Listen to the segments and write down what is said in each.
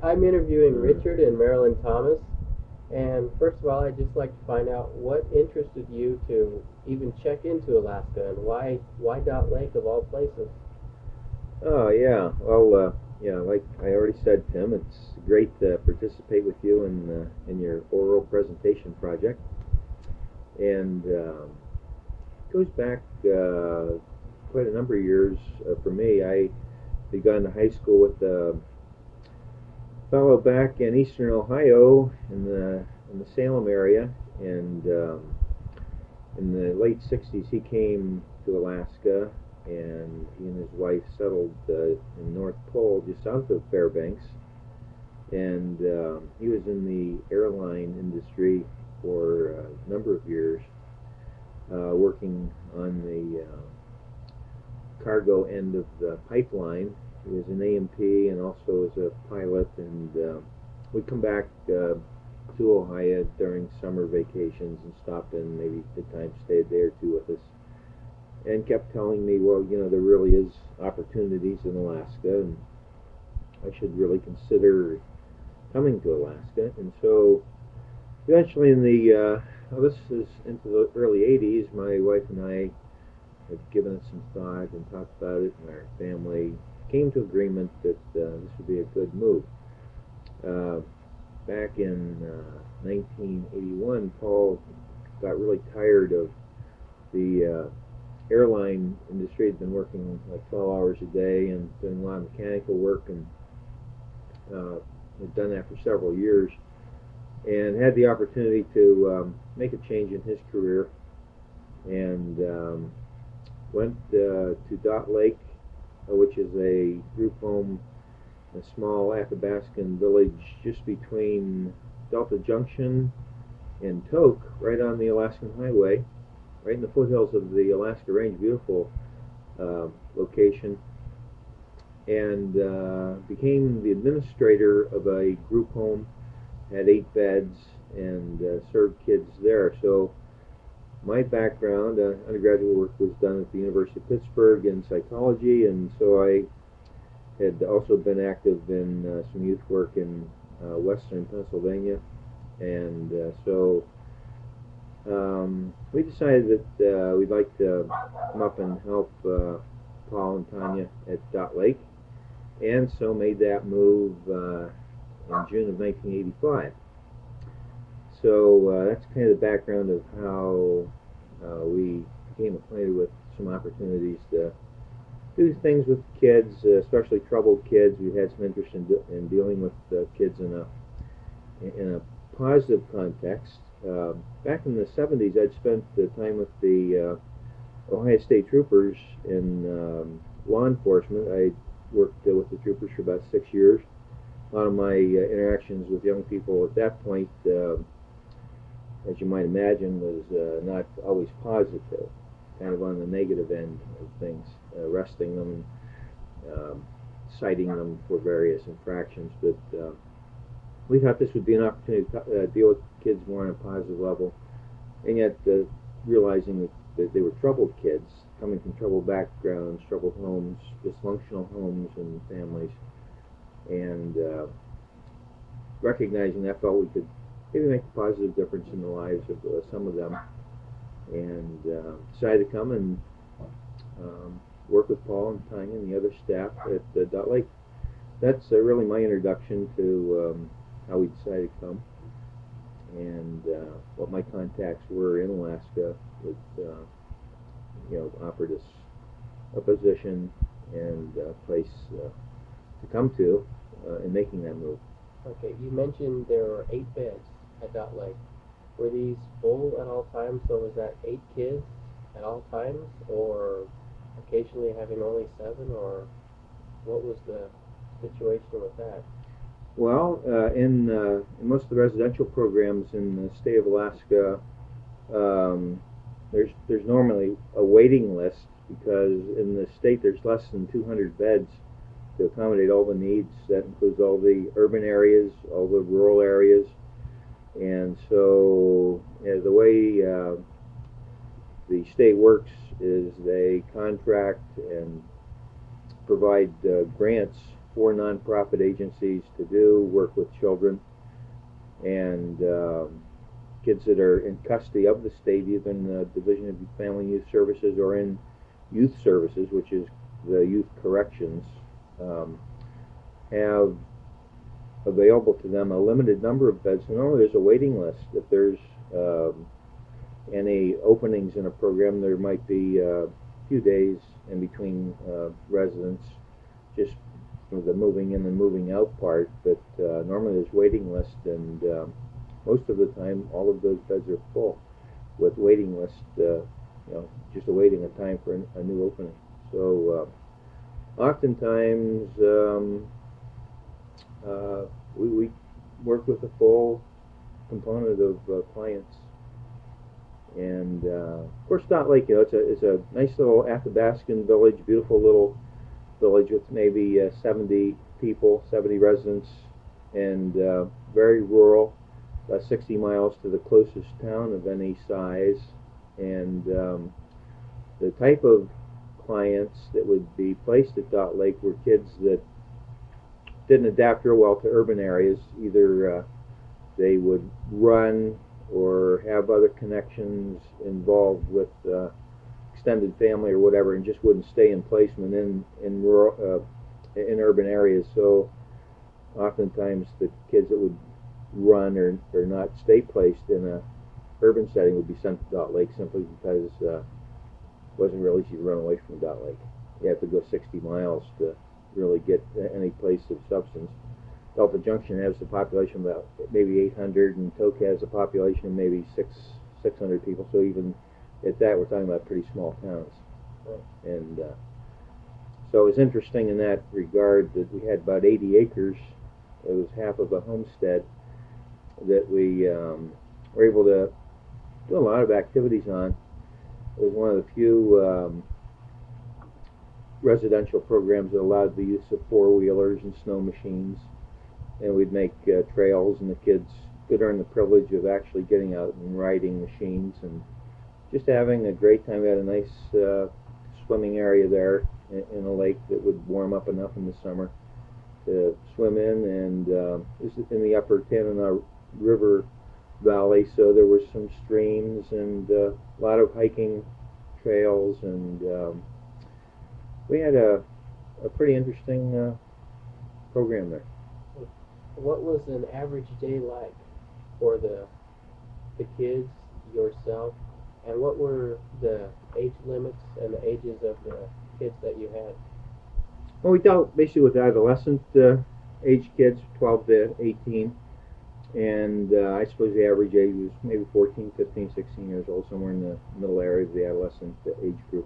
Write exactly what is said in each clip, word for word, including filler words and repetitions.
I'm interviewing Richard and Marilyn Thomas, and first of all, I'd just like to find out what interested you to even check into Alaska, and why why Dot Lake of all places. Oh yeah, well, uh, yeah, like I already said, Tim, it's great to participate with you in uh, in your oral presentation project, and um, it goes back uh, quite a number of years uh, for me. I begun high school with a fellow back in eastern Ohio in the in the Salem area, and um, in the late sixties he came to Alaska, and he and his wife settled uh, in North Pole, just south of Fairbanks. And um, he was in the airline industry for a number of years, uh, working on the uh, cargo end of the pipeline. He was an A M P and also as a pilot, and uh, we'd come back uh, to Ohio during summer vacations and stop in, maybe the time stay a day or two with us, and kept telling me, well, you know, there really is opportunities in Alaska, and I should really consider coming to Alaska. And so eventually in the, uh, well, this is into the early eighties, my wife and I had given it some thought and talked about it, and our family came to agreement that uh, this would be a good move. Uh, back in uh, nineteen eighty-one, Paul got really tired of the uh, airline industry. He'd been working like twelve hours a day and doing a lot of mechanical work, and uh, had done that for several years, and had the opportunity to um, make a change in his career, and um, went uh, to Dot Lake, which is a group home in a small Athabascan village just between Delta Junction and Tok, right on the Alaskan Highway, right in the foothills of the Alaska Range. Beautiful uh, location. And uh, became the administrator of a group home, had eight beds, and uh, served kids there. So my background, uh, undergraduate work was done at the University of Pittsburgh in psychology, and so I had also been active in uh, some youth work in uh, western Pennsylvania. And uh, so um, we decided that uh, we'd like to come up and help uh, Paul and Tanya at Dot Lake, and so made that move uh, in June of nineteen eighty-five. So uh, that's kind of the background of how uh, we became acquainted with some opportunities to do things with kids, uh, especially troubled kids. We had some interest in, de- in dealing with uh, kids in a in a positive context. Uh, back in the seventies, I'd spent the time with the uh, Ohio State Troopers in um, law enforcement. I worked uh, with the troopers for about six years. A lot of my uh, interactions with young people at that point, uh, as you might imagine, was uh, not always positive, kind of on the negative end of things, uh, arresting them, um, citing them for various infractions. But uh, we thought this would be an opportunity to uh, deal with kids more on a positive level, and yet uh, realizing that, that they were troubled kids, coming from troubled backgrounds, troubled homes, dysfunctional homes and families, and uh, recognizing that, I felt we could maybe make a positive difference in the lives of uh, some of them, and uh, decided to come and um, work with Paul and Tanya and the other staff at uh, Dot Lake. That's uh, really my introduction to um, how we decided to come, and uh, what my contacts were in Alaska that uh, you know offered us a position and a place uh, to come to uh, in making that move. Okay, you mentioned there were eight beds at Dot Lake. Were these full at all times? So was that eight kids at all times, or occasionally having only seven, or what was the situation with that? Well, uh, in, uh, in most of the residential programs in the state of Alaska, um, there's there's normally a waiting list, because in the state there's less than two hundred beds to accommodate all the needs. That includes all the urban areas, all the rural areas, and so yeah, the way uh, the state works is they contract and provide uh, grants for nonprofit agencies to do, work with children and um, kids that are in custody of the state, either in the Division of Family and Youth Services or in Youth Services, which is the Youth Corrections, um, have available to them a limited number of beds. So normally there's a waiting list. If there's um, any openings in a program, there might be a few days in between uh, residents, just for the moving in and moving out part, but uh, normally there's waiting list, and um, most of the time all of those beds are full with waiting list, uh, you know, just awaiting a time for a, a new opening. So uh, oftentimes um, uh, we, we work with a full component of uh, clients. And uh, of course, Dot Lake, you know, it's a it's a nice little Athabascan village, beautiful little village with maybe uh, seventy people, seventy residents, and uh, very rural, about sixty miles to the closest town of any size. And um, the type of clients that would be placed at Dot Lake were kids that didn't adapt real well to urban areas. Either uh, they would run or have other connections involved with uh, extended family or whatever, and just wouldn't stay in placement in in rural uh, in urban areas. So oftentimes the kids that would run or, or not stay placed in a urban setting would be sent to Dot Lake simply because uh, it wasn't real easy to run away from Dot Lake. You have to go sixty miles to really get any place of substance. Delta Junction has a population of about maybe eight hundred, and Tok has a population of maybe six six hundred people. So even at that, we're talking about pretty small towns. Right. And uh, so it was interesting in that regard that we had about eighty acres. It was half of a homestead that we um, were able to do a lot of activities on. It was one of the few um, residential programs that allowed the use of four-wheelers and snow machines. And we'd make uh, trails, and the kids could earn the privilege of actually getting out and riding machines and just having a great time. We had a nice uh, swimming area there in, in a lake that would warm up enough in the summer to swim in, and uh, this is in the upper Tanana River Valley, so there were some streams and uh, a lot of hiking trails, and um, we had a, a pretty interesting uh, program there. What was an average day like for the the kids, yourself, and what were the age limits and the ages of the kids that you had? Well, we dealt basically with adolescent uh, age kids, twelve to eighteen, and uh, I suppose the average age was maybe fourteen, fifteen, sixteen years old, somewhere in the middle area of the adolescent age group.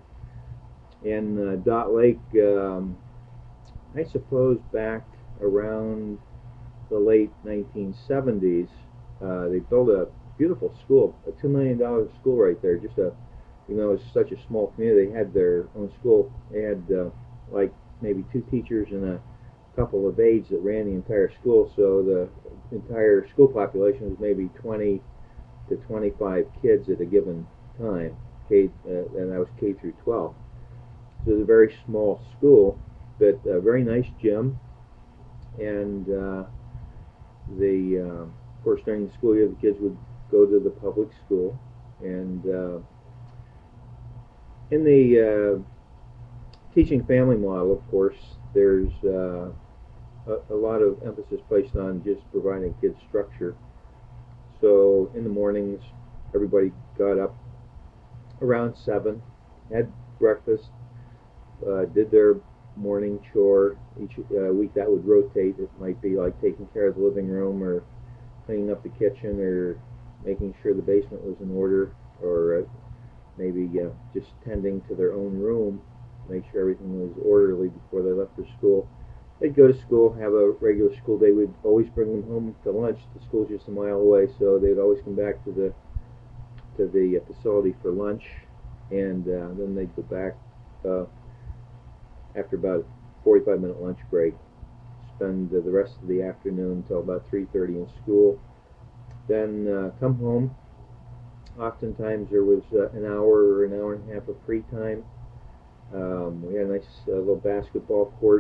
In uh, Dot Lake, um, I suppose back around the late nineteen seventies, uh, they built a beautiful school, a two million dollar school right there. Just a, you know, it was such a small community. They had their own school. They had uh, like maybe two teachers and a couple of aides that ran the entire school. So the entire school population was maybe twenty to twenty-five kids at a given time. K, uh, and that was K through twelve. So it was a very small school, but a very nice gym. And uh, the, uh, of course, during the school year, the kids would go to the public school. And uh, in the uh, teaching family model, of course, there's uh, a, a lot of emphasis placed on just providing kids structure. So in the mornings, everybody got up around seven, had breakfast, uh, did their morning chore. Each uh, week that would rotate. It might be like taking care of the living room or cleaning up the kitchen or making sure the basement was in order, or uh, maybe uh, just tending to their own room, make sure everything was orderly before they left for school. They'd go to school, have a regular school day. We'd always bring them home to lunch. The school's just a mile away, so they'd always come back to the to the uh, facility for lunch, and uh, then they'd go back uh, after about a forty-five minute lunch break, spend uh, the rest of the afternoon until about three thirty in school, then uh, come home. Oftentimes there was uh, an hour or an hour and a half of free time. Um, we had a nice uh, little basketball court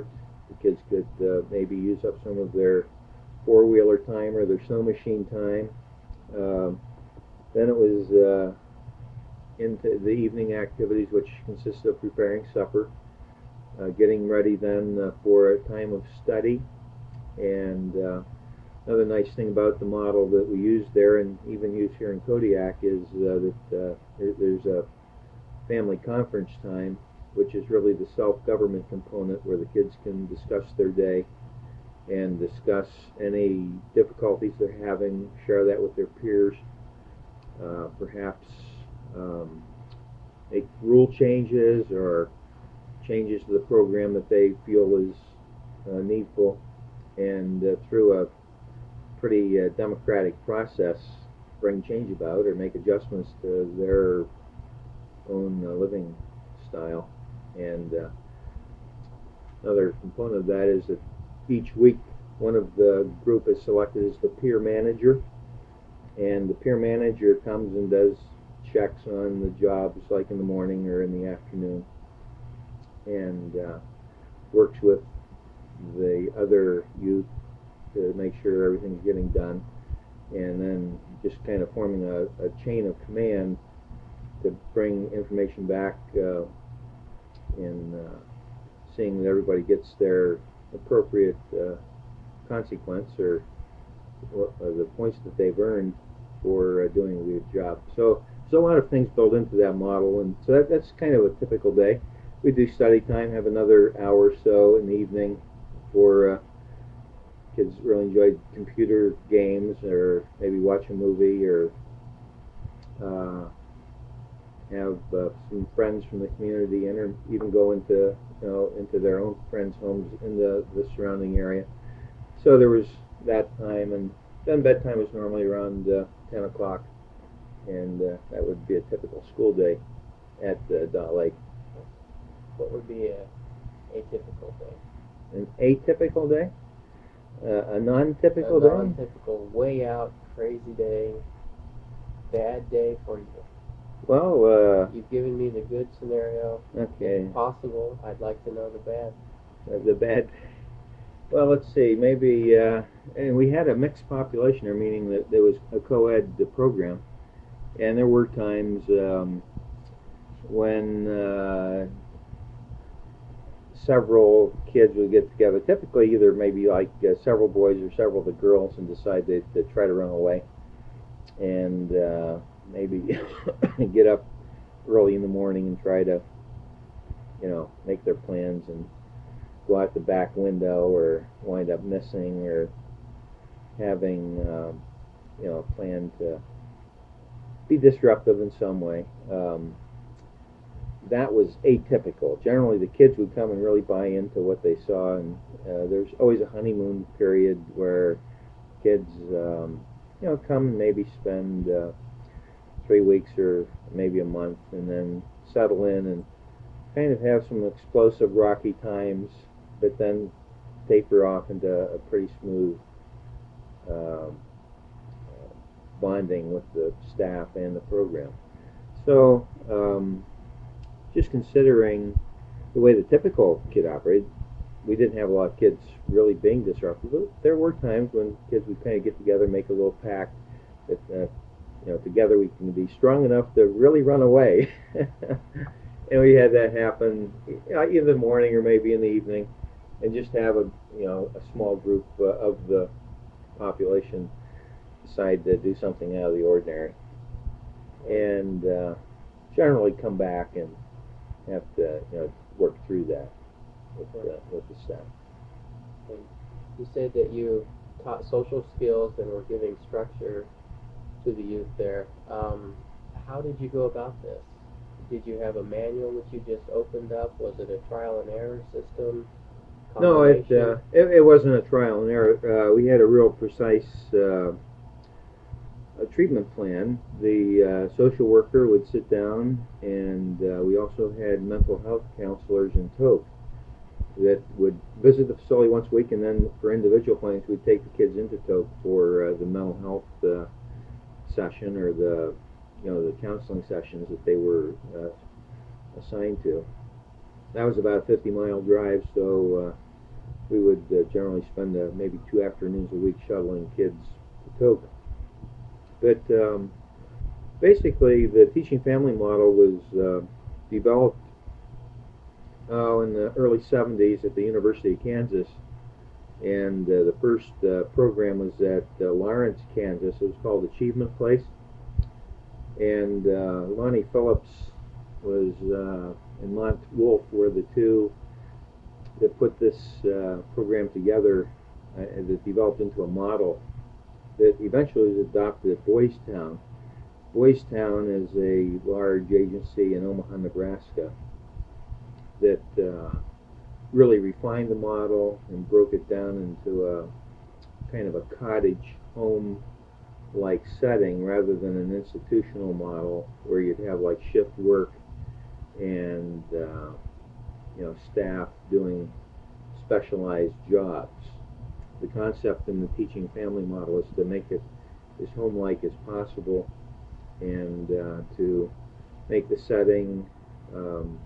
the kids could uh, maybe use up some of their four-wheeler time or their snow machine time. Um, then it was uh, into the evening activities, which consisted of preparing supper, uh, getting ready then uh, for a time of study. And uh, another nice thing about the model that we use there and even use here in Kodiak is uh, that uh, there, there's a family conference time, which is really the self-government component where the kids can discuss their day and discuss any difficulties they're having, share that with their peers, uh, perhaps um, make rule changes or changes to the program that they feel is uh, needful, and uh, through a pretty uh, democratic process bring change about or make adjustments to their own uh, living style. And uh, another component of that is that each week one of the group is selected as the peer manager, and the peer manager comes and does checks on the jobs like in the morning or in the afternoon, and uh, works with the other youth to make sure everything's getting done, and then just kind of forming a, a chain of command to bring information back uh, in uh, seeing that everybody gets their appropriate uh, consequence or, or the points that they've earned for uh, doing a good job. So there's a lot of things built into that model, and so that, that's kind of a typical day. We do study time, have another hour or so in the evening for uh, kids really enjoy computer games or maybe watch a movie or uh, have uh, some friends from the community in, or even go into you know into their own friends' homes in the, the surrounding area. So there was that time, and then bedtime was normally around uh, ten o'clock, and uh, that would be a typical school day at uh, Dot Lake. What would be a atypical day? An atypical day? Uh, a non-typical a day? non-typical, way out, crazy day, bad day for you. Well, uh... You've given me the good scenario. Okay. If possible, I'd like to know the bad. Uh, the bad... Well, let's see, maybe, uh... and we had a mixed population there, meaning that there was a co-ed program, and there were times um, when uh, several kids would get together, typically either maybe like uh, several boys or several of the girls, and decide they'd, they'd try to run away, and uh, maybe get up early in the morning and try to, you know, make their plans and go out the back window, or wind up missing, or having, um, you know, a plan to be disruptive in some way. Um, that was atypical. Generally, the kids would come and really buy into what they saw, and uh, there's always a honeymoon period where kids, um, you know, come and maybe spend uh, three weeks or maybe a month, and then settle in and kind of have some explosive, rocky times, but then taper off into a pretty smooth um, bonding with the staff and the program. So, um, just considering the way the typical kid operated, we didn't have a lot of kids really being disruptive, but there were times when kids would kind of get together, make a little pact that, uh, you know, together we can be strong enough to really run away. And we had that happen you know, either in the morning or maybe in the evening, and just have a you know a small group uh, of the population decide to do something out of the ordinary, and uh, generally come back and have to you know work through that with uh, with the staff. And you said that you taught social skills and were giving structure to the youth there. Um, how did you go about this? Did you have a manual that you just opened up? Was it a trial and error system? No, it, uh, it it wasn't a trial and error. Uh, we had a real precise uh, a treatment plan. The uh, social worker would sit down, and uh, we also had mental health counselors in Tok that would visit the facility once a week, and then for individual plans, we'd take the kids into Tok for uh, the mental health uh, session or the you know, the counseling sessions that they were uh, assigned to. That was about a fifty mile drive, so uh, we would uh, generally spend uh, maybe two afternoons a week shuttling kids to Tok. But um, basically, the teaching family model was uh, developed uh, in the early seventies at the University of Kansas. And uh, the first uh, program was at uh, Lawrence, Kansas. It was called Achievement Place. And uh, Lonnie Phillips was uh, and Mont Wolf were the two that put this uh, program together uh, and that developed into a model that eventually was adopted at Boys Town. Boys Town is a large agency in Omaha, Nebraska that uh, really refined the model and broke it down into a kind of a cottage home like setting rather than an institutional model where you'd have like shift work and uh, you know staff doing specialized jobs. The concept in the teaching family model is to make it as home-like as possible and uh, to make the setting um,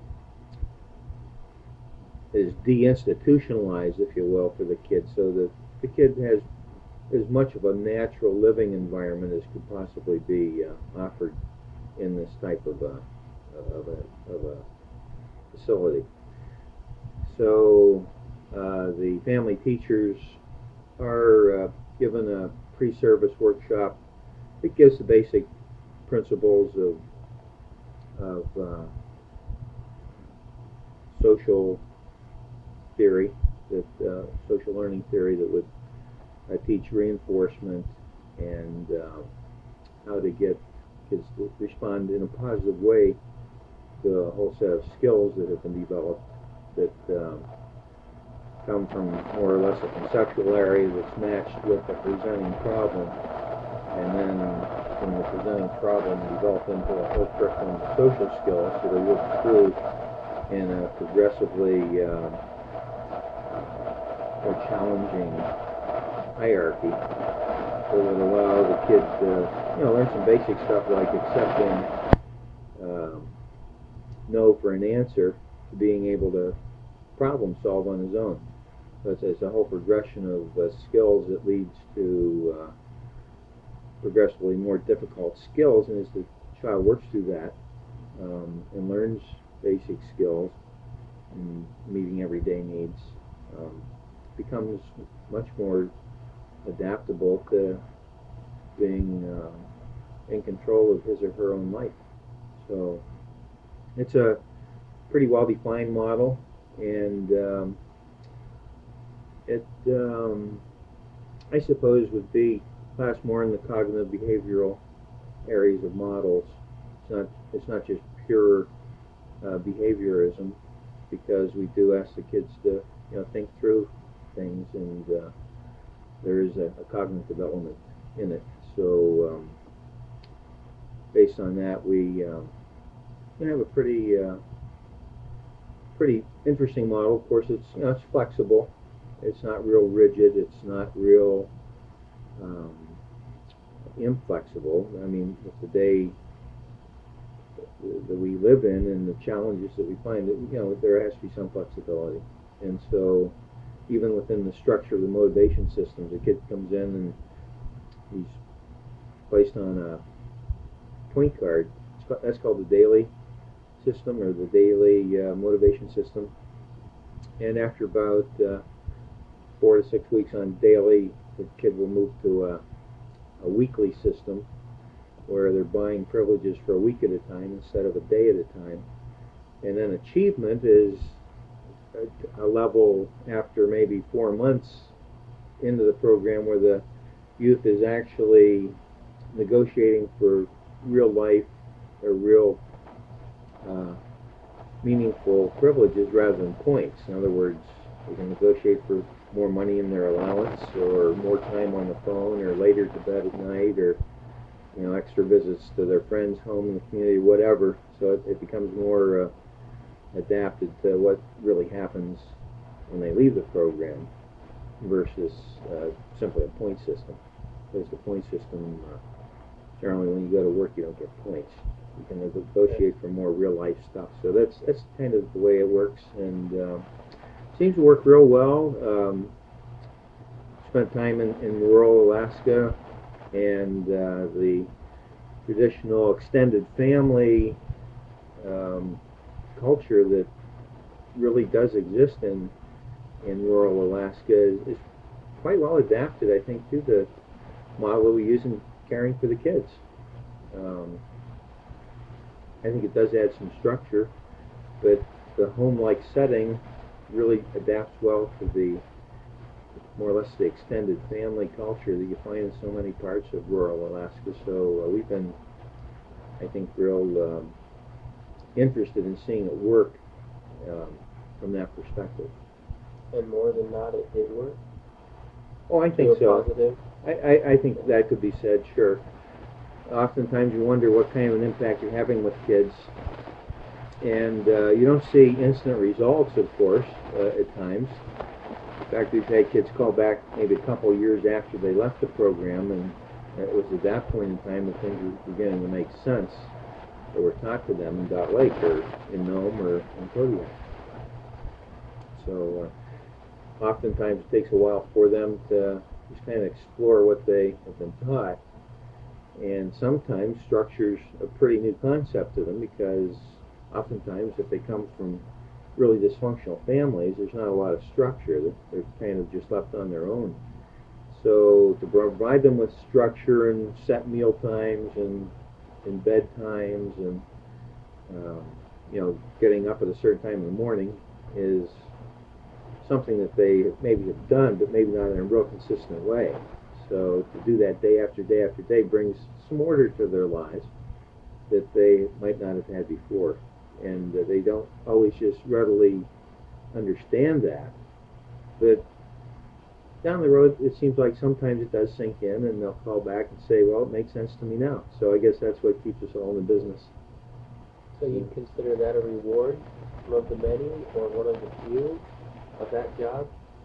as deinstitutionalized, if you will, for the kid, so that the kid has as much of a natural living environment as could possibly be uh, offered in this type of a of a, of a facility. So uh, the family teachers are uh, given a pre-service workshop that gives the basic principles of of uh, social theory, that uh, social learning theory that would uh, teach reinforcement and uh, how to get kids to respond in a positive way to a whole set of skills that have been developed that um, come from more or less a conceptual area that's matched with a presenting problem, and then from the presenting problem develop into a whole curriculum of social skills that are worked through in a progressively uh, more challenging hierarchy that would allow the kid to you know learn some basic stuff like accepting um, no for an answer to being able to problem solve on his own. So it's, it's a whole progression of uh, skills that leads to uh, progressively more difficult skills, and as the child works through that um, and learns basic skills and meeting everyday needs, um, becomes much more adaptable to being uh, in control of his or her own life. So it's a pretty well-defined model, and um, it, um, I suppose, would be class more in the cognitive behavioral areas of models. It's not, it's not just pure uh, behaviorism, because we do ask the kids to you know think through things, and uh, there is a, a cognitive element in it. So um, based on that, we um, have a pretty uh, pretty interesting model. Of course, it's you know it's flexible. It's not real rigid. It's not real um, inflexible. I mean, with the day that we live in and the challenges that we find, that you know there has to be some flexibility. And so even within the structure of the motivation systems, a kid comes in and he's placed on a point card. That's called the daily system, or the daily uh, motivation system. And after about uh, four to six weeks on daily, the kid will move to a, a weekly system where they're buying privileges for a week at a time instead of a day at a time. And then achievement is a, a level after maybe four months into the program where the youth is actually negotiating for real life or real uh, meaningful privileges rather than points. In other words, they can negotiate for more money in their allowance, or more time on the phone, or later to bed at night, or you know extra visits to their friends' home in the community, whatever. So it, it becomes more uh, adapted to what really happens when they leave the program versus uh, simply a point system. Because the point system, uh, generally when you go to work, you don't get points. You can negotiate for more real life stuff. So that's that's kind of the way it works. And uh, seems to work real well. Um, spent time in, in rural Alaska, and uh, the traditional extended family um, culture that really does exist in in rural Alaska is, is quite well adapted, I think, to the model that we use in caring for the kids. Um, I think it does add some structure, but the home-like setting really adapts well to the more or less the extended family culture that you find in so many parts of rural Alaska. So uh, we've been, I think, real um, interested in seeing it work um, from that perspective. And more than not, it did work? Oh, I think so. Positive? I, I, I think that could be said, sure. Oftentimes you wonder what kind of an impact you're having with kids. And uh, you don't see instant results, of course, uh, at times. In fact, we've had kids call back maybe a couple of years after they left the program, and it was at that point in time that things were beginning to make sense that were taught to them in Dot Lake or in Nome or in Kodiak. So uh, oftentimes it takes a while for them to just kind of explore what they have been taught. And sometimes structure's a pretty new concept to them, because oftentimes if they come from really dysfunctional families, there's not a lot of structure. They're kind of just left on their own. So to provide them with structure and set meal times and, and bed times and um, you know, getting up at a certain time in the morning is something that they maybe have done, but maybe not in a real consistent way. So to do that day after day after day brings some order to their lives that they might not have had before. And uh, they don't always just readily understand that. But down the road, it seems like sometimes it does sink in, and they'll call back and say, well, it makes sense to me now. So I guess that's what keeps us all in the business. So you'd consider that a reward, one of the many or one of the few of that job?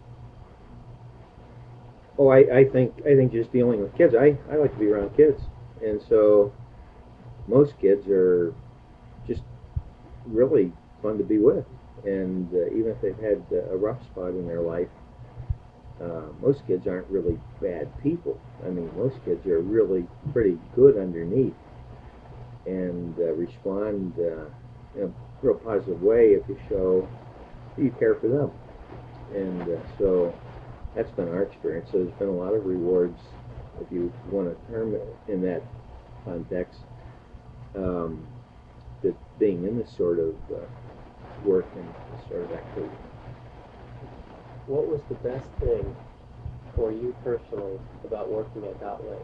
Oh, I, I think I think just dealing with kids, I, I like to be around kids. And so most kids are just really fun to be with. And uh, even if they've had uh, a rough spot in their life, uh, most kids aren't really bad people. I mean, most kids are really pretty good underneath and uh, respond uh, in a real positive way if you show that you care for them. And uh, so that's been our experience. So there's been a lot of rewards, if you want to term it in that context, um, that being in this sort of uh, work and this sort of activity. What was the best thing for you personally about working at Dot Lake?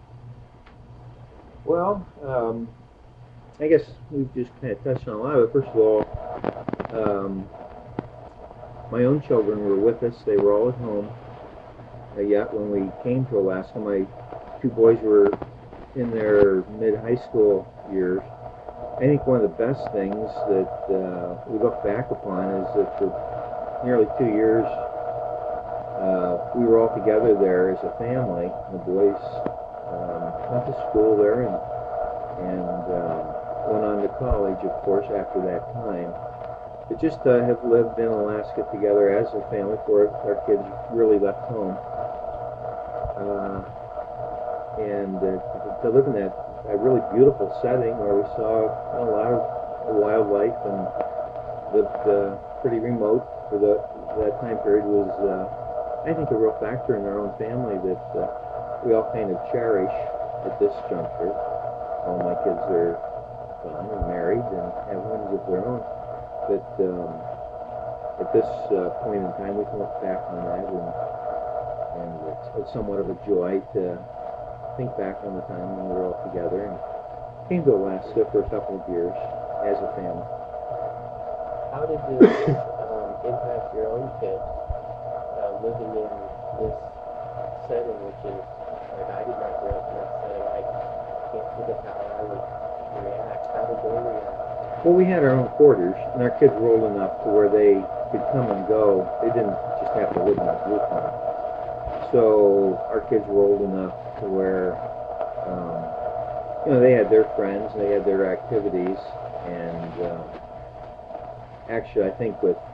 Well, um, I guess we've just kind of touched on a lot of it. First of all, um, my own children were with us. They were all at home. Uh, yet when we came to Alaska, my two boys were in their mid-high school years. I think one of the best things that uh, we look back upon is that for nearly two years uh, we were all together there as a family. The boys um, went to school there and, and um, went on to college, of course, after that time. But just uh, have lived in Alaska together as a family before our kids really left home. Uh, and uh, to live in that a really beautiful setting where we saw a lot of wildlife and lived uh, pretty remote for the, that time period was, uh, I think, a real factor in our own family that uh, we all kind of cherish at this juncture. All my kids are gone and married and have homes of their own. But um, at this uh, point in time, we can look back on that, and, and it's, it's somewhat of a joy to think back on the time when we were all together and came to Alaska for a couple of years as a family. How did this um, impact your own kids, uh, living in this setting, which is, like, I did not grow up in that setting. I can't think of how I would react. How did they react? Well, we had our own quarters, and our kids were old enough to where they could come and go. They didn't just have to live in a group home. So our kids were old enough to where, um, you know, they had their friends, they had their activities, and uh, actually I think with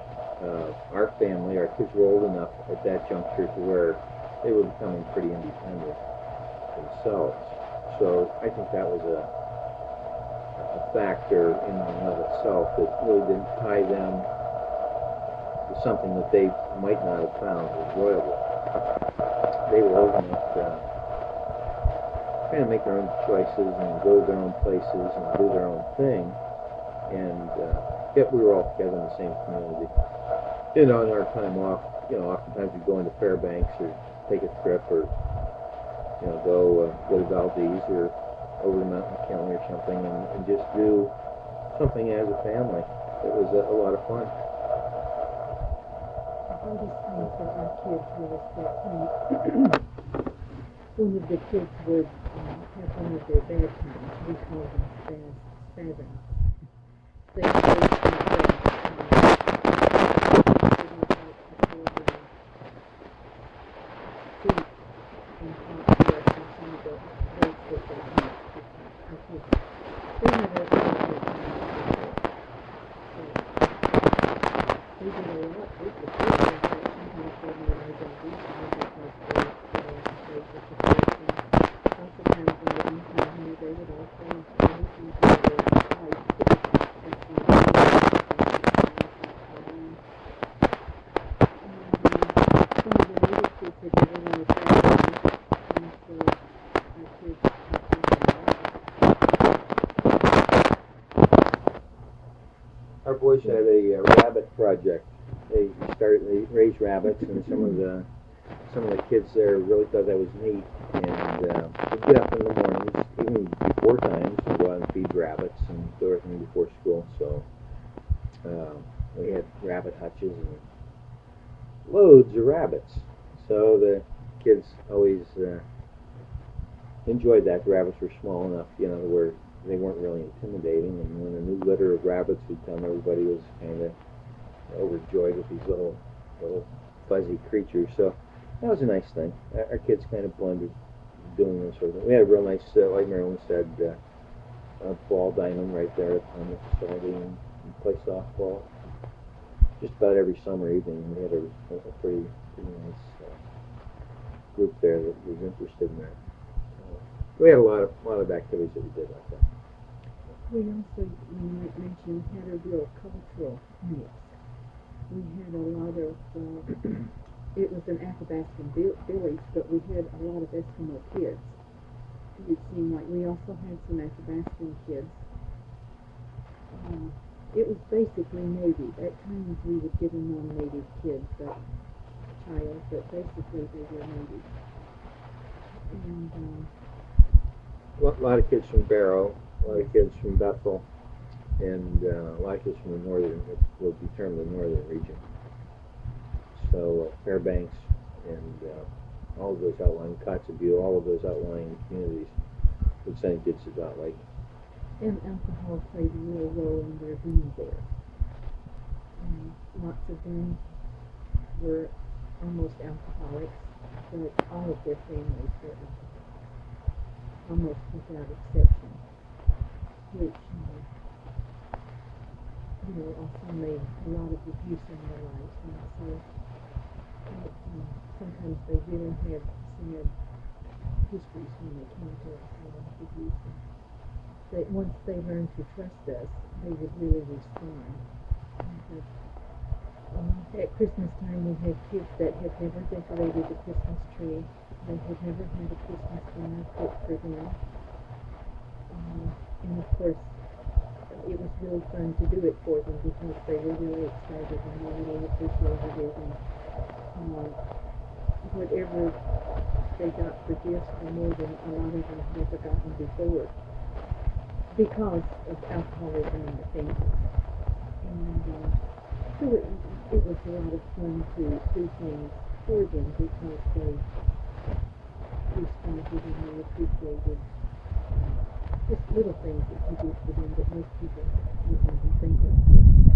uh, our family, our kids were old enough at that juncture to where they were becoming pretty independent themselves. So I think that was a, a factor in and of itself that really didn't tie them to something that they might not have found enjoyable. They were old enough to kind of make their own choices and go to their own places and do their own thing. And uh, yet we were all together in the same community. You know, in our time off, you know, oftentimes we'd go into Fairbanks or take a trip or, you know, go uh, go to Valdez or over to Mount McKinley or something and, and just do something as a family. It was a, a lot of fun. I just think that our kids were that when one of the kids would um, have one of their bad times, we call them spaz, spasms. They would break their breath, Our boys had a uh, rabbit project. They started, they raised rabbits, and some of the some of the kids there really thought that was neat. And uh, they'd get up in the mornings, even before times, and go out and feed rabbits and do everything before school. So uh, we had rabbit hutches and loads of rabbits. So the kids always uh, enjoyed that. The rabbits were small enough, you know, where they weren't really intimidating, and when a new litter of rabbits would come, everybody was kind of overjoyed with these little, little fuzzy creatures. So that was a nice thing. Our, our kids kind of blended doing this sort of thing. We had a real nice, uh, like Marilyn said, uh, uh, ball diamond right there on the facility, and play softball. Just about every summer evening, we had a, a pretty, pretty nice uh, group there that was interested in that. We had a lot of lot of activities that we did like that. we also, you might mention, had a real cultural mix. We had a lot of, uh, it was an Athabascan village, but we had a lot of Eskimo kids. It seemed like we also had some Athabascan kids. Uh, it was basically Native. At times we would give them non-Native kids, but child, but basically they were Native. And um, A lot of kids from Barrow, a lot of kids from Bethel, and uh, a lot of kids from the northern, what would be termed the northern region. So uh, Fairbanks and uh, all of those outlying, Kotzebue, all of those outlying communities would send kids to Dot Lake. and alcohol played a real role in their being there. Um, lots of them were almost alcoholics, but all of their families were alcoholics, almost without exception, which, uh, you know, also made a lot of abuse in their lives. And so it, um, sometimes they really had sad histories when they came to us, a lot of abuse. And they, once they learned to trust us, they would really respond. And, uh, at Christmas time, we had kids that had never decorated a Christmas tree. They had never had a Christmas dinner cooked for them. Um, and of course, it was really fun to do it for them because they were really excited and they really appreciated it. And uh, whatever they got for gifts were more than a lot of them had never gotten before because of alcoholism in the family. And uh, so it, it was a lot of fun to do things for them because they responded and they appreciated just little things that you do for them that most people wouldn't even think of.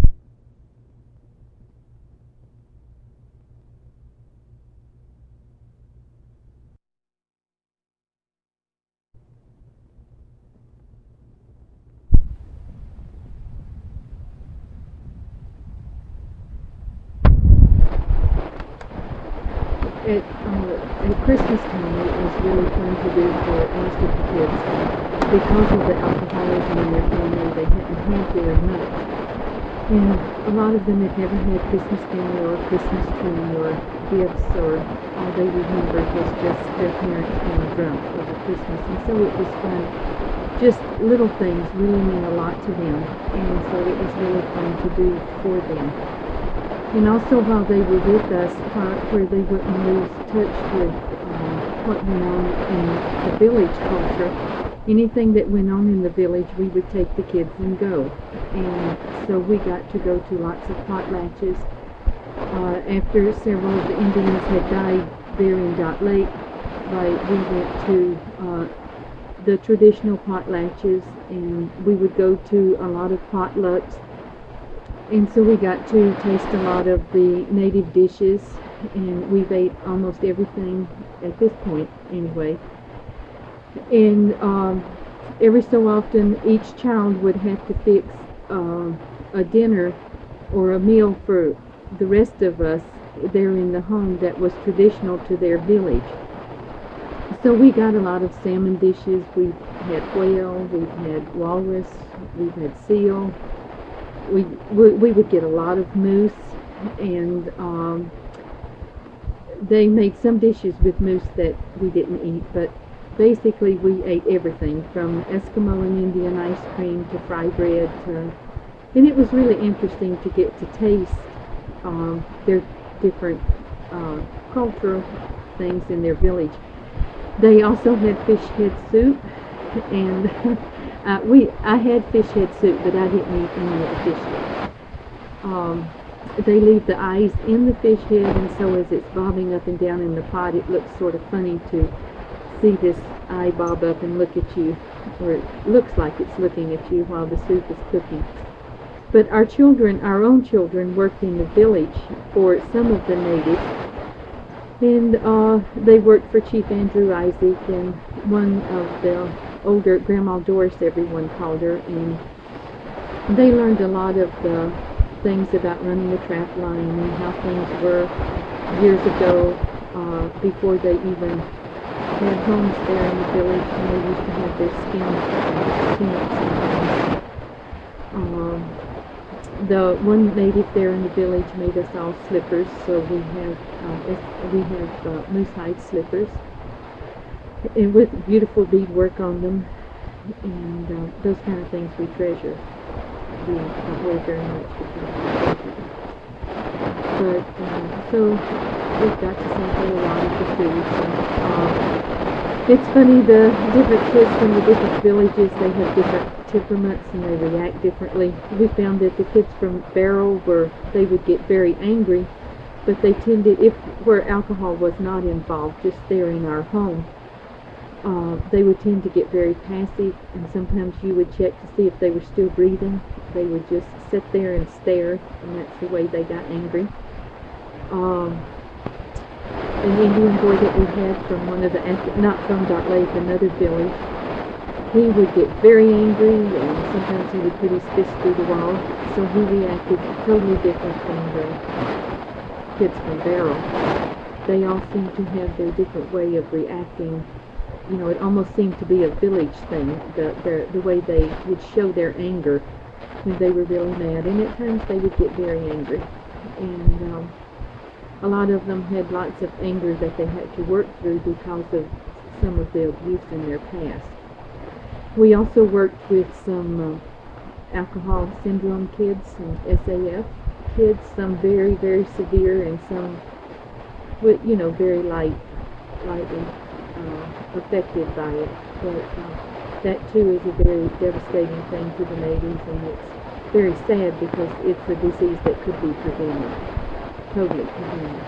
Christmas time it was really fun to do for most of the kids. Because of the alcoholism in their family, they hadn't had very much. And a lot of them had never had Christmas dinner or Christmas tree or gifts, or all they remembered was just their parents being drunk over Christmas. And so it was fun. Just little things really mean a lot to them, and so it was really fun to do for them. And also while they were with us, where they wouldn't lose touch with um, what went on in the village culture, anything that went on in the village, we would take the kids and go. And so we got to go to lots of potlatches. Uh, after several of the Indians had died there in Dot Lake, like, we went to uh, the traditional potlatches, and we would go to a lot of potlucks, and so we got to taste a lot of the native dishes, and we've ate almost everything at this point anyway. And um, every so often each child would have to fix uh, a dinner or a meal for the rest of us there in the home that was traditional to their village. So we got a lot of salmon dishes. We've had whale, we've had walrus, we've had seal. We, we, we would get a lot of moose, and um, they made some dishes with moose that we didn't eat, but basically we ate everything from Eskimo and Indian ice cream to fry bread to, and it was really interesting to get to taste um, their different uh, cultural things in their village. They also had fish head soup, and uh, we I had fish head soup, but I didn't eat any of the fish head. Um, they leave the eyes in the fish head, and so as it's bobbing up and down in the pot, it looks sort of funny to see this eye bob up and look at you, or it looks like it's looking at you while the soup is cooking. But our children, our own children, worked in the village for some of the natives. And uh, they worked for Chief Andrew Isaac and one of the older, Grandma Doris, everyone called her, and they learned a lot of the things about running a trap line and how things were years ago, uh, before they even had homes there in the village, and they used to have their skins tents and things. Um, The one native there in the village made us all slippers, so we have uh, we have uh, moose hide slippers, and with beautiful beadwork on them, and uh, those kind of things we treasure. We enjoy very much because we treasure them. But uh, so we've got to sample a lot of the foods. And, uh, it's funny, the different kids from the different villages, they have different temperaments and they react differently. We found that the kids from Barrow were, they would get very angry, but they tended, if where alcohol was not involved, just there in our home, uh, they would tend to get very passive, and sometimes you would check to see if they were still breathing. They would just sit there and stare, and that's the way they got angry. Um, an Indian boy that we had from one of the, not from Dot Lake, another village, he would get very angry, and sometimes he would put his fist through the wall, so he reacted totally different from the kids from Barrow. They all seem to have their different way of reacting. You know, it almost seemed to be a village thing, the, the, the way they would show their anger when they were really mad, and at times they would get very angry. And um, a lot of them had lots of anger that they had to work through because of some of the abuse in their past. We also worked with some uh, alcohol syndrome kids, some S A F kids, some very, very severe, and some, with, you know, very light, lightly uh, affected by it. But uh, that too is a very devastating thing to the natives, and it's very sad because it's a disease that could be prevented, totally prevented.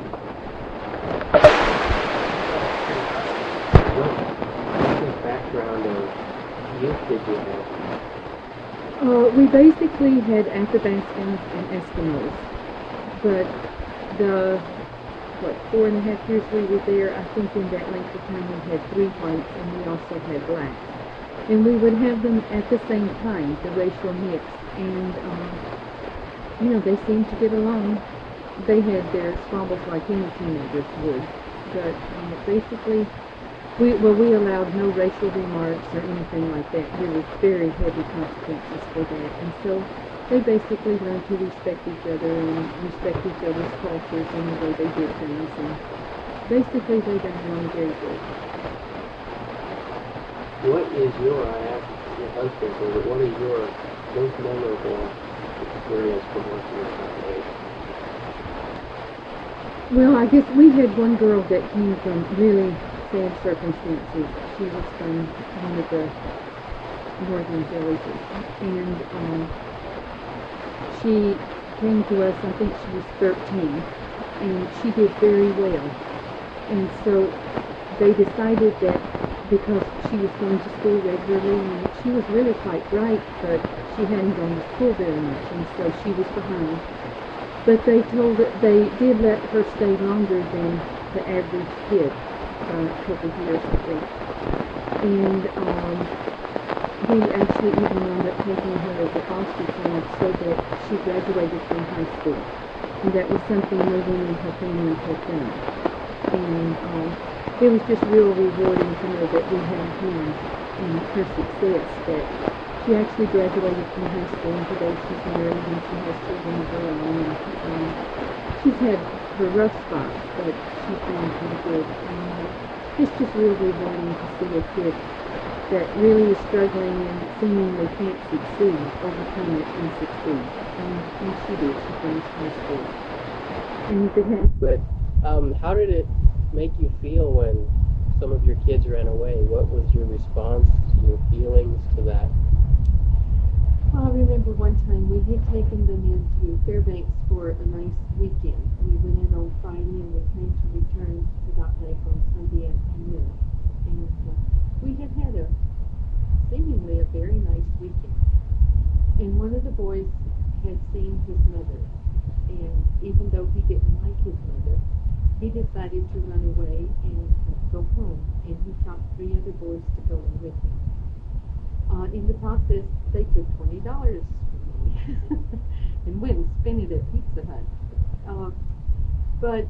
What's the background of youth did you have? Uh, we basically had Athabascans and Eskimos, but the, what, four and a half years we were there, I think in that length of time we had three whites and we also had blacks. And we would have them at the same time, the racial mix, and, um, you know, they seemed to get along. They had their squabbles like any teenagers would, but uh, basically, we well we allowed no racial remarks or anything like that. There was very heavy consequences for that, and so they basically learned to respect each other and respect each other's cultures and the way they did things, and basically they got along very good. What is your, I asked your husband, but what is your most memorable experience from working with that lady? Well, I guess we had one girl that came from really sad circumstances. She was from one of the northern villages, and um, she came to us, I think she was thirteen, and she did very well. And so they decided that because she was going to school regularly, and she was really quite bright, but she hadn't gone to school very much, and so she was behind. But they told her, they did let her stay longer than the average kid, uh, a couple of years, I think. And um, we actually even wound up taking her as a foster child so that she graduated from high school. And that was something no one in her family had done. And um, it was just real rewarding to know that we had a hand in her success, that she actually graduated from high school, and today she's married and she has children of her own. And um, she's had her rough spots, but she's doing pretty good. And it's just real rewarding to see a kid that really is struggling and seemingly can't succeed, overcome it and succeed. And, and she did. She finished high school. And if it had, But um, how did it make you feel when some of your kids ran away? What was your response, your feelings to that? I remember one time we had taken them into Fairbanks for a nice weekend. We went in on Friday and we came to return to Dot Lake on Sunday afternoon. And uh, we had had a seemingly a very nice weekend. And one of the boys had seen his mother. And even though he didn't like his mother, he decided to run away and uh, go home. And he taught three other boys to go in with him. Uh, in the process, they took twenty dollars from me and went and spent it at Pizza Hut. Uh, but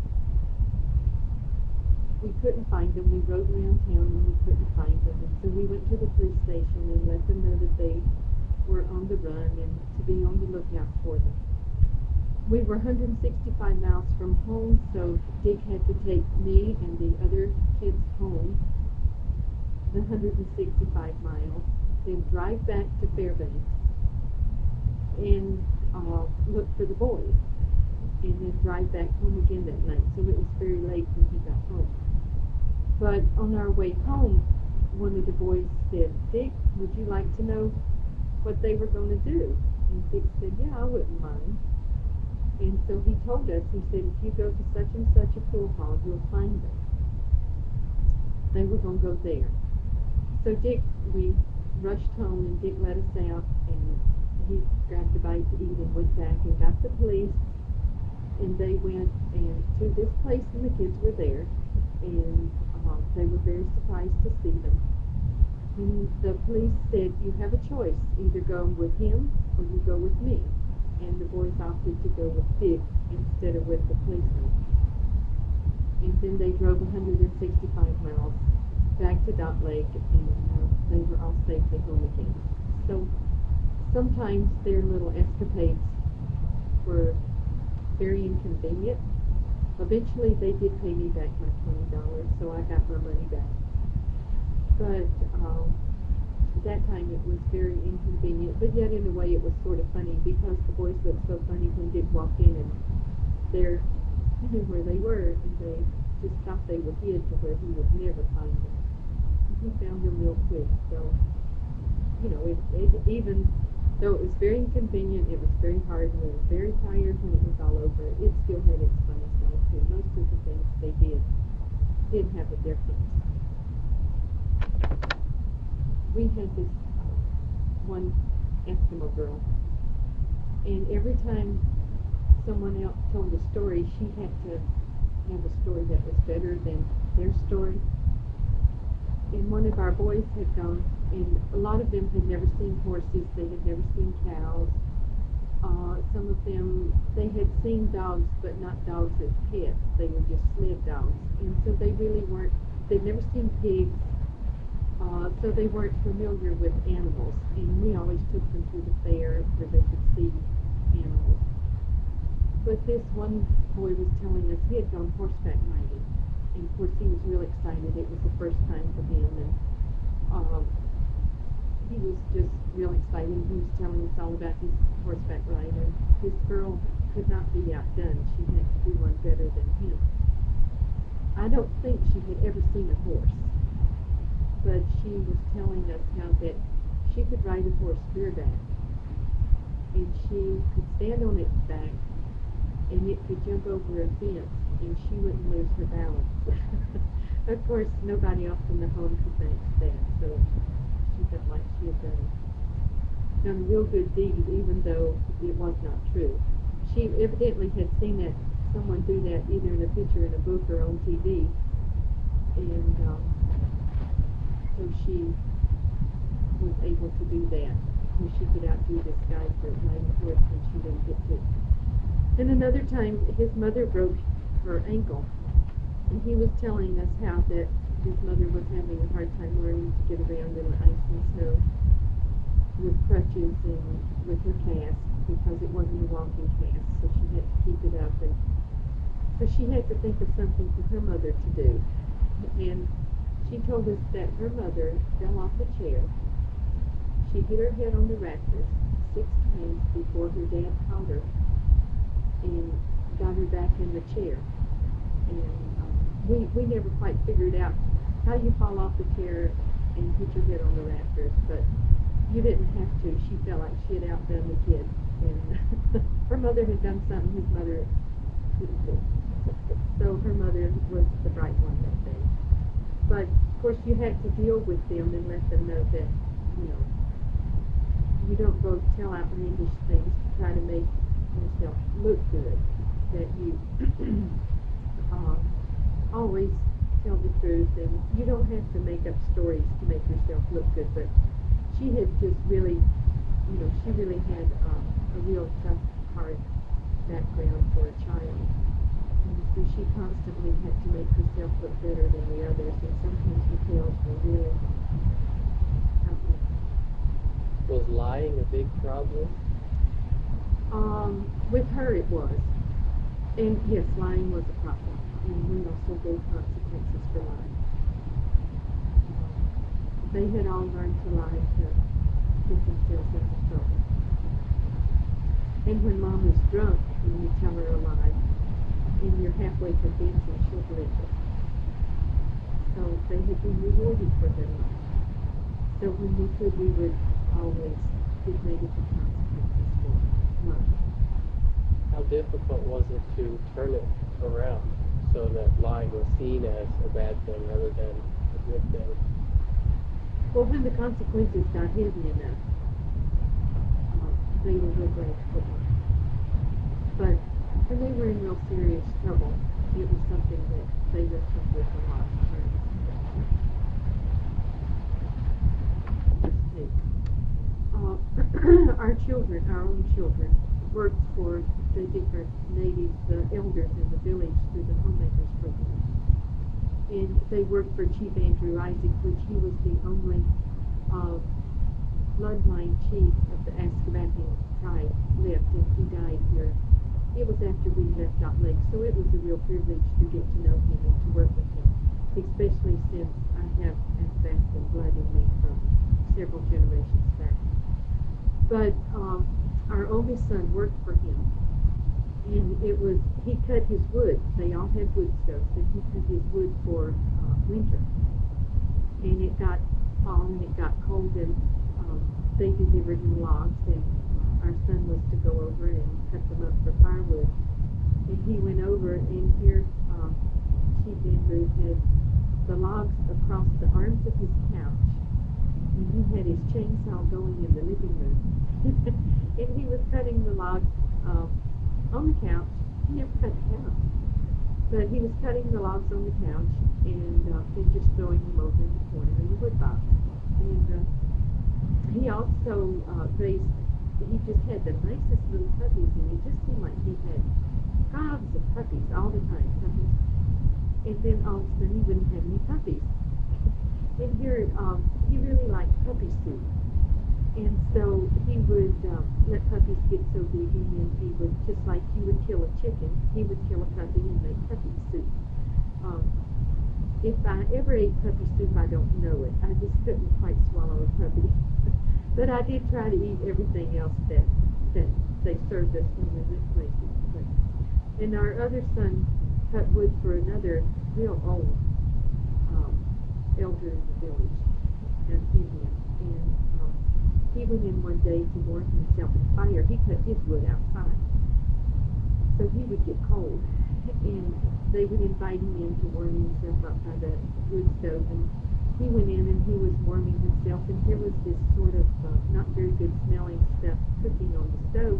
we couldn't find them. We rode around town and we couldn't find them. And so we went to the police station and let them know that they were on the run and to be on the lookout for them. We were one hundred sixty-five miles from home, so Dick had to take me and the other kids home, the one hundred sixty-five miles, then drive back to Fairbanks and uh, look for the boys, and then drive back home again that night. So it was very late when he got home. But on our way home, one of the boys said, "Dick, would you like to know what they were going to do?" And Dick said, "Yeah, I wouldn't mind." And so he told us, he said, "If you go to such and such a pool hall, you'll find them." They were going to go there. So Dick, we rushed home and Dick let us out and he grabbed a bite to eat and went back and got the police, and they went and to this place and the kids were there, and uh, they were very surprised to see them. And the police said, "You have a choice, either go with him or you go with me." And the boys opted to go with Dick instead of with the policeman. And then they drove one hundred sixty-five miles back to Dot Lake, and uh, they were all safely home again. So sometimes their little escapades were very inconvenient. Eventually they did pay me back my twenty dollars, so I got my money back. But um, at that time it was very inconvenient, but yet in a way it was sort of funny because the boys looked so funny when Dick walked in and there knew where they were, and they just thought they were hid to where he would never find them. He found them real quick, so, you know, it, it, even though it was very inconvenient, it was very hard, and we were very tired when it was all over, it still had its funny side too. Most of the things they did did have a difference. We had this uh, one Eskimo girl, and every time someone else told a story, she had to have a story that was better than their story. And one of our boys had gone, and a lot of them had never seen horses, they had never seen cows, Uh, some of them, they had seen dogs, but not dogs as pets. They were just sled dogs. And so they really weren't, they'd never seen pigs, uh, so they weren't familiar with animals. And we always took them to the fair where they could see animals. But this one boy was telling us he had gone horseback riding. And of course he was real excited. It was the first time for him. And um, he was just real excited. He was telling us all about his horseback ride, and his girl could not be outdone. She had to do one better than him. I don't think she had ever seen a horse, but she was telling us how that she could ride a horse bareback, and she could stand on its back, and it could jump over a fence, and she wouldn't lose her balance. Of course, nobody else in the home could match that, so she felt like she had done, done a real good deed, even though it was not true. She evidently had seen that someone do that either in a picture in a book or on T V, and um, so she was able to do that. And she could outdo this guy for riding a horse when she didn't get to. And another time, his mother broke her ankle, and he was telling us how that his mother was having a hard time learning to get around in the ice and snow with crutches and with her cast, because it wasn't a walking cast, so she had to keep it up. And so she had to think of something for her mother to do. And she told us that her mother fell off a chair. She hit her head on the rafters six times before her dad caught her and got her back in the chair. And um, we, we never quite figured out how you fall off the chair and hit your head on the rafters, but you didn't have to. She felt like she had outdone the kid, and her mother had done something his mother couldn't do. So her mother was the bright one that day. But of course you had to deal with them and let them know that, you know, you don't go tell outlandish things to try to make yourself look good. That you um, always tell the truth, and you don't have to make up stories to make yourself look good. But she had just really, you know, she really had um, a real tough, hard background for a child. And so she constantly had to make herself look better than the others, and sometimes the tales were really outrageous. Was lying a big problem? Um, with her it was. And yes, lying was a problem. And we also gave consequences for lying. They had all learned to lie to get themselves out of trouble. And when Mom is drunk and you tell her a lie, and you're halfway convincing, she'll believe it. So they had been rewarded for their lie. So when we could, we would always give negative consequences for lying. How difficult was it to turn it around so that lying was seen as a bad thing rather than a good thing? Well, when the consequences got heavy enough, uh, they were real glad to quit lying. But when they were in real serious trouble, it was something that they wrestled with a lot. Uh, our children, our own children, worked for the different native uh, elders in the village through the homemakers program. And they worked for Chief Andrew Isaac, which he was the only uh, bloodline chief of the Ascabacking tribe left, and he died here. It was after we left Dot Lake, so it was a real privilege to get to know him and to work with him, especially since I have Athabascan blood in me from several generations back. But um, our oldest son worked for him, and it was, he cut his wood. They all had wood stoves, and he cut his wood for uh, winter. And it got fall and it got cold, and um, they delivered him logs, and uh, our son was to go over and cut them up for firewood. And he went over, and here um, Chief Andrew had the logs across the arms of his couch, and he had his chainsaw going in the living room. And he was cutting the logs uh, on the couch. He never cut the couch, but he was cutting the logs on the couch and uh, then just throwing them over in the corner in the wood box. And uh, he also uh, raised he just had the nicest little puppies, and it just seemed like he had gobs of puppies all the time, puppies. And then all of a sudden he wouldn't have any puppies. And here, um, he really liked puppy soup. And so he would um, let puppies get so big, and then he would, just like you would kill a chicken, he would kill a puppy and make puppy soup. Um, if I ever ate puppy soup, I don't know it. I just couldn't quite swallow a puppy. But I did try to eat everything else that, that they served us when we went places. But, and our other son cut wood for another real old um, elder in the village, an Indian. And um, he went in one day to warm himself at the fire. He cut his wood outside, so he would get cold. And they would invite him in to warm himself up by the wood stove. And he went in and he was warming himself, and here was this sort of uh, not very good smelling stuff cooking on the stove.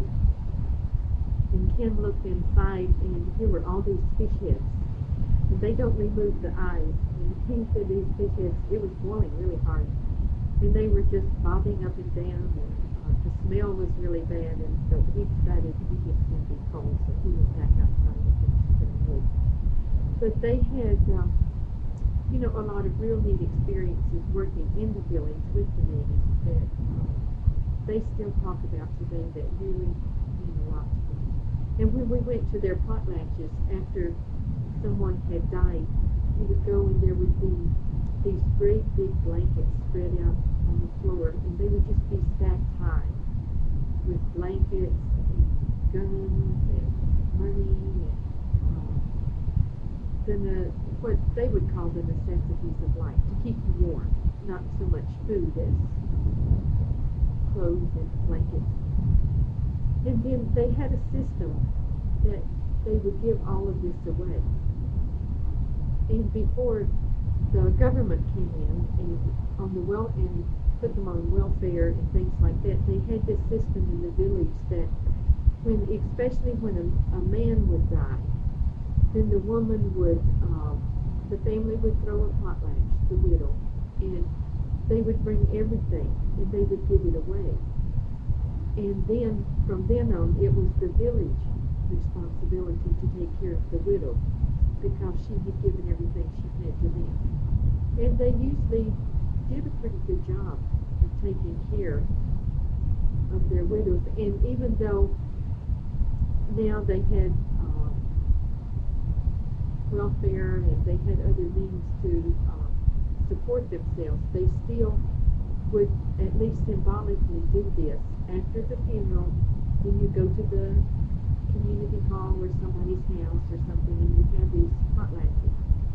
And Ken looked inside, and here were all these fish heads. And they don't remove the eyes. And he said these fish heads, it was boiling really hard. And they were just bobbing up and down, and uh, the smell was really bad, and so he decided he just couldn't be cold, so he went back outside and finished cutting wood. But they had, um, you know, a lot of real neat experiences working in the village with the natives that um, they still talk about today that really mean a lot to them. And when we went to their potlatches after someone had died, we would go and there would be these great big blankets spread out on the floor, and they would just be stacked high with blankets and guns and money and um, then the, what they would call the necessities of life to keep you warm, not so much food as clothes and blankets. And then they had a system that they would give all of this away. And before the government came in and on the well and put them on welfare and things like that, they had this system in the village that when, especially when a, a man would die, then the woman would, uh, the family would throw a potlatch, the widow, and they would bring everything and they would give it away. And then from then on, it was the village responsibility to take care of the widow, because she had given everything she had to them. And they usually did a pretty good job of taking care of their widows. And even though now they had uh, welfare and they had other means to uh, support themselves, they still would at least symbolically do this. After the funeral, then you go to the community hall or somebody's house or something, and you have these potlatches.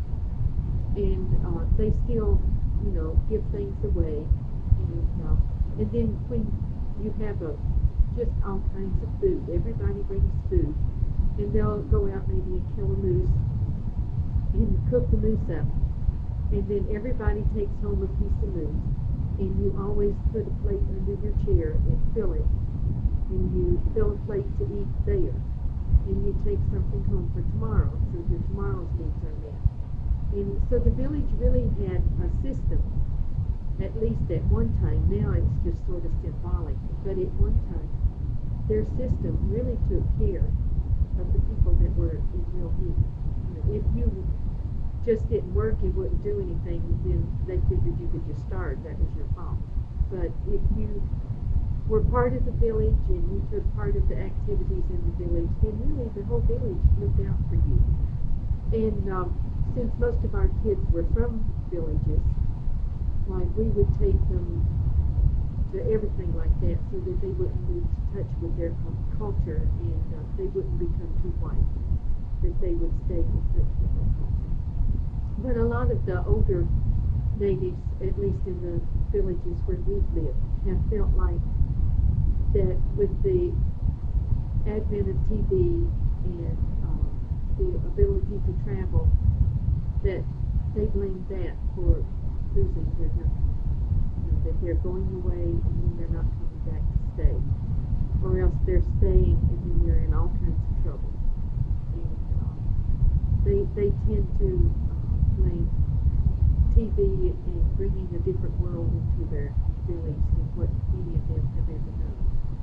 And uh, they still, you know, give things away. And, uh, and then when you have a, just all kinds of food, everybody brings food, and they'll go out maybe and kill a moose and cook the moose up. And then everybody takes home a piece of moose, and you always put a plate under your chair and fill it. And you fill a plate to eat there. And you take something home for tomorrow, so your tomorrow's needs are met. And so the village really had a system, at least at one time. Now it's just sort of symbolic, but at one time, their system really took care of the people that were in real need. You know, if you just didn't work and wouldn't do anything, then they figured you could just starve. That was your fault. But if you were part of the village and you took part of the activities in the village, then really the whole village looked out for you. And um, since most of our kids were from villages, like we would take them to everything like that so that they wouldn't lose touch with their culture and uh, they wouldn't become too white, that they would stay in touch with their culture. But a lot of the older natives, at least in the villages where we've lived, have felt like that with the advent of T V and uh, the ability to travel, that they blame that for losing their country. You know, that they're going away and then they're not coming back to stay. Or else they're staying and then they're in all kinds of trouble. And uh, they, they tend to uh, blame T V and bringing a different world into their village than what any of them have ever known.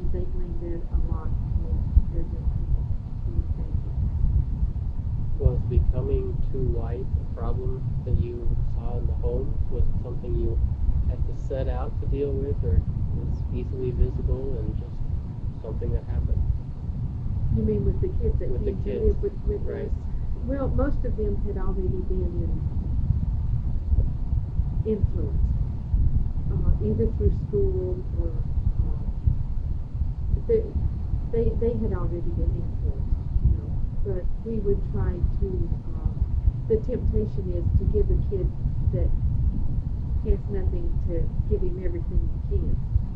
and they blame that a lot for their young people being affected. Was becoming too white a problem that you saw in the homes? Was it something you had to set out to deal with, or was easily visible and just something that happened? You mean with the kids that With the came to kids, live with, with right. us? Well, most of them had already been in, influenced, uh, either through school or uh, they, they they had already been influenced, you know. But we would try to. Uh, the temptation is to give a kid that has nothing to give him everything you can.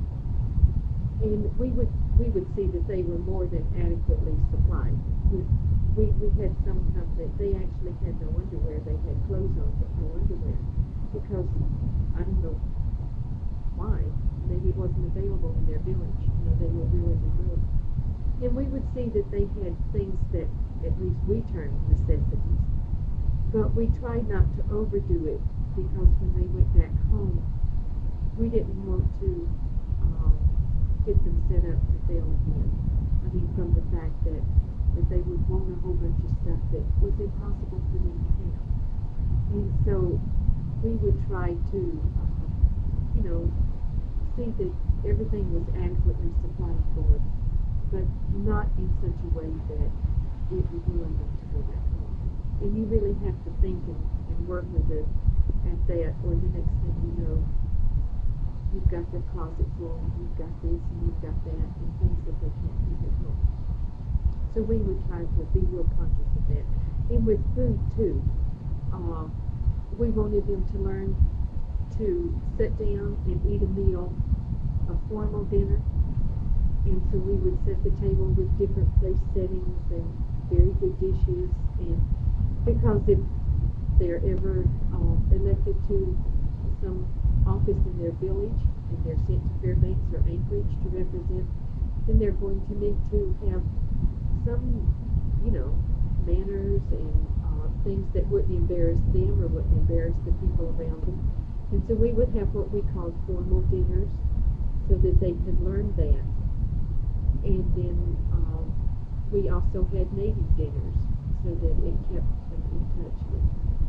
And we would we would see that they were more than adequately supplied. We we, we had some come that they actually had no underwear. They had clothes on but no underwear because I don't know why. Maybe it wasn't available in their village. You know, they were really remote. And we would see that they had things that at least we termed necessities. But we tried not to overdo it because when they went back home, we didn't want to um, get them set up to fail again. I mean, from the fact that, that they would want a whole bunch of stuff that was impossible for them to have. And so we would try to, uh, you know, see that everything was adequately supplied for them, but not in such a way that it would ruin them to go back home. And you really have to think and, and work with it at that, or the next thing you know, you've got their closet full, you've got this and you've got that, and things that they can't keep at home. So we would try to be real conscious of that. And with food too, uh, we wanted them to learn to sit down and eat a meal, a formal dinner. And so we would set the table with different place settings and very good dishes, and because if they're ever uh, elected to some office in their village and they're sent to Fairbanks or Anchorage to represent, then they're going to need to have some, you know, manners and uh, things that wouldn't embarrass them or wouldn't embarrass the people around them. And so we would have what we called formal dinners so that they could learn that. And then um, we also had native dinners so that it kept them in touch with,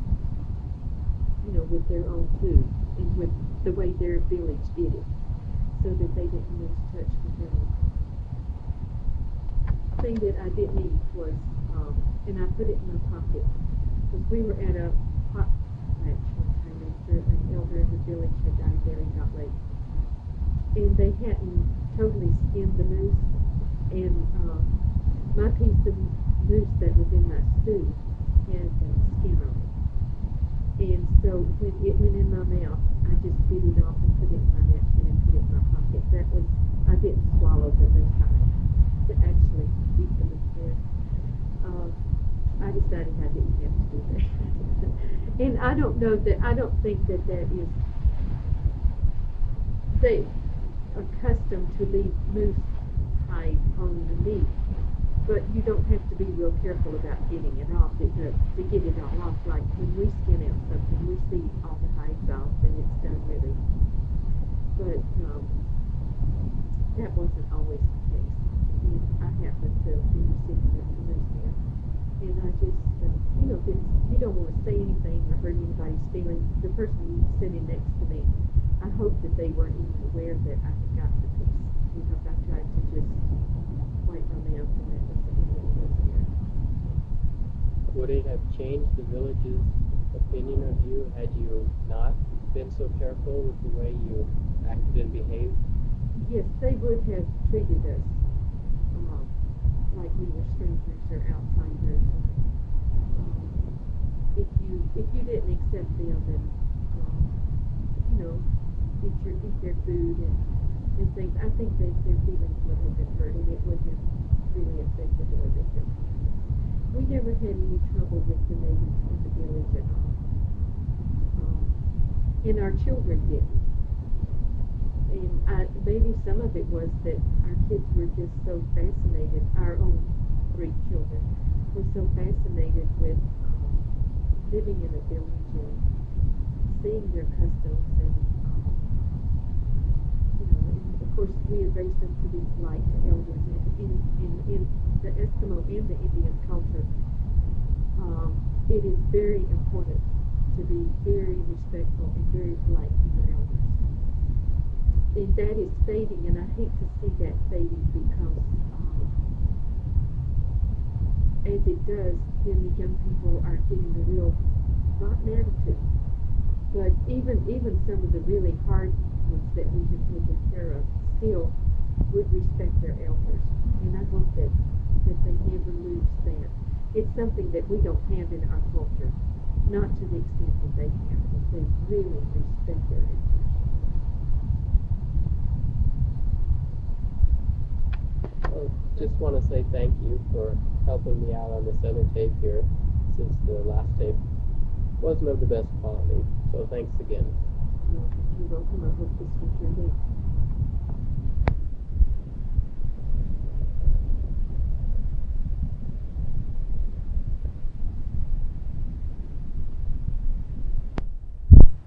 you know, with their own food and with the way their village did it, so that they didn't lose touch with their own. The thing that I didn't eat was, um, and I put it in my pocket, because we were at a hot patch one time after an elder in the village had died there in Dot Lake. And they hadn't totally skinned the moose, and uh, my piece of moose that was in my stew had uh, skin on it. And so when it went in my mouth, I just bit it off and put it in my napkin and put it in my pocket. That was, I didn't swallow the moose hide, but actually eat the moose head. Uh, I decided I didn't have to do that. And I don't know that, I don't think that that is, they accustomed to leave moose hide on the meat, but you don't have to be real careful about getting it off it, uh, to get it all off. Like when we skin out something, we see all the hides off and it's done really. But um, that wasn't always the case. And I happened to be recipient of the moose head, and I just, uh, you know, if you don't want to say anything or hurt anybody's feelings, the person sitting next to me, I hope that they weren't even aware that I had got the piece, because I tried to just wipe my mouth and that was the end of it there. Would it have changed the village's opinion of you had you not been so careful with the way you acted and behaved? Yes, they would have treated us um, like we were strangers or outsiders. Um, if you if you didn't accept them and um, you know, eat your eat their food and, and things, I think that their feelings would have been hurt and it would have really affected the way they felt. We never had any trouble with the natives in the village at all. Um, and our children didn't. And I, maybe some of it was that our kids were just so fascinated, our own three children were so fascinated with um, living in a village and seeing their customs and, um, you know, and of course, we had raised them to be polite to elders. And in, in, in the Eskimo and the Indian culture, um, it is very important to be very respectful and very polite to your elders. And that is fading, and I hate to see that fading because um, as it does, then the young people are getting a real rotten attitude. But even even some of the really hard ones that we have taken care of still would respect their elders. And I hope that, that they never lose that. It's something that we don't have in our culture, not to the extent that they have, but they really respect their elders. Well, just want to say thank you for helping me out on this other tape here, since the last tape wasn't of the best quality. So thanks again. You're welcome. I hope this was your day.